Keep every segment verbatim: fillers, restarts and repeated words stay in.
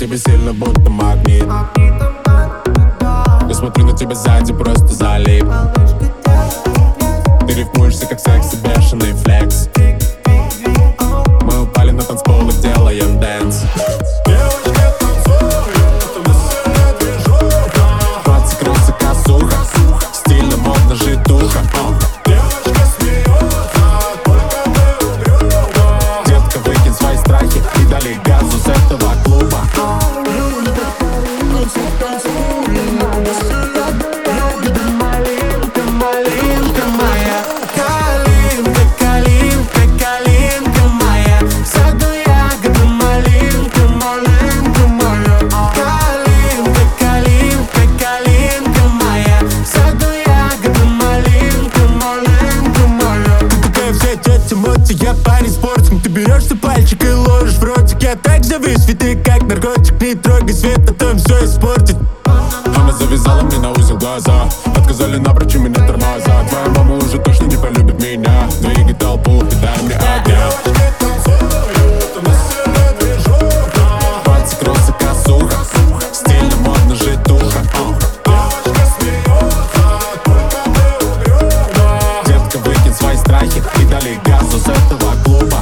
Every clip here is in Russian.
тебе сильно, будто магнит. Я смотрю на тебя сзади, просто залип. Ты рифмуешься, как секси, бешеный флекс. Мы упали на танцпол и делаем дэнс. Двадцать кроссы, косуха, стильно, модно, житуха. Детка, выкинь свои страхи и дали газу с этого клуба. Я парень спортсмен, ты берешься пальчик и ложишь в ротик. Я так завис, ведь ты как наркотик. Не трогай свет, а то им все испортит. Мама завязала мне на узел глаза. Отказали напрочь, у меня тормоза. Твоя мама уже точно не полюбит меня. Двигай толпу и дай мне огня. Двадцать кроссы, косуха, стильно, модно, житуха. Детка, выкинь свои страхи и дали газу с этого клуба.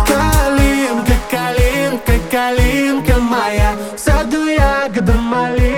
Калинка моя, в саду ягода малинка.